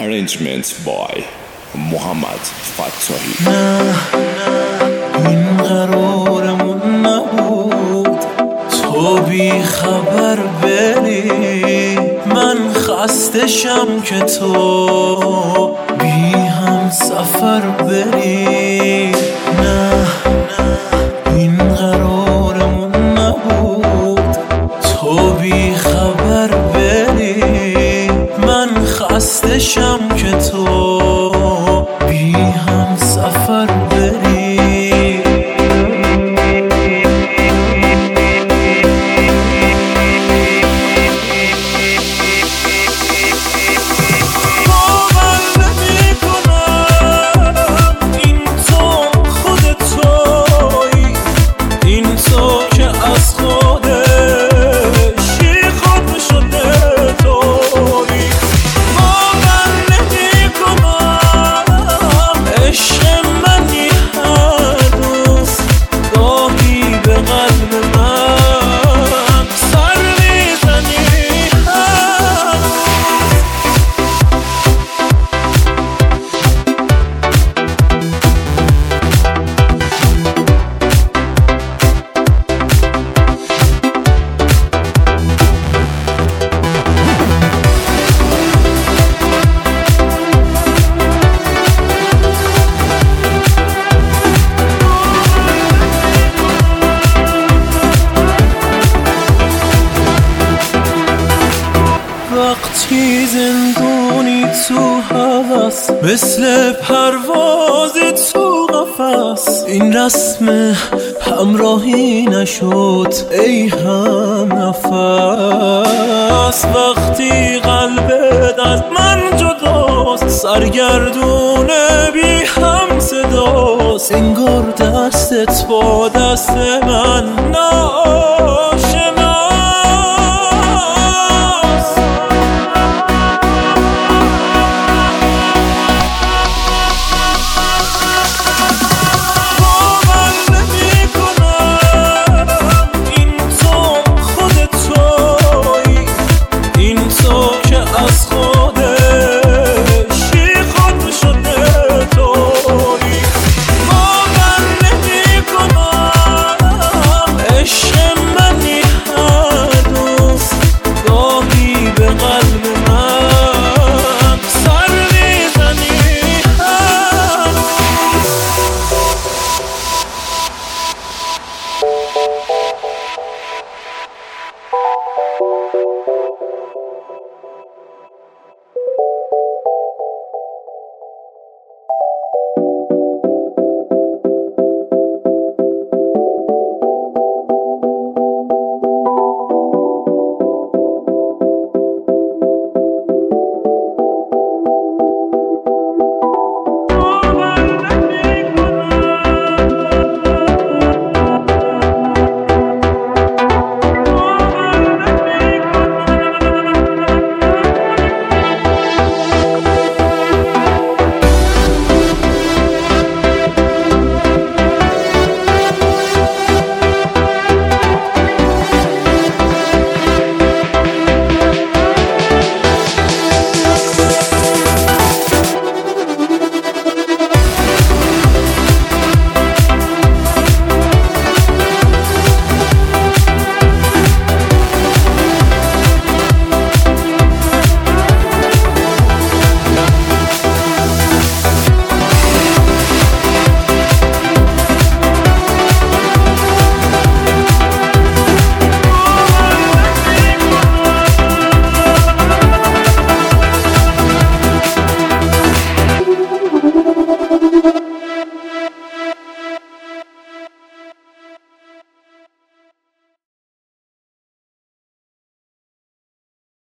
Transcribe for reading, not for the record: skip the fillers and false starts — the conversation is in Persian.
Arrangement by محمد فتاحی. نه این قرارمون نبود تو بی خبر بری، من خستشم که تو بی هم سفر بری. نه این قرارمون نبود تو بی خبر بری، من خستشم که تو بی هم سفر بری. وقتی زندونی تو هوس، مثل پرواز تو قفس، این رسم همراهی نشد ای هم نفس. وقتی قلبت از من جداست، سرگردونه بی هم صداست، انگار دستت با دست من نه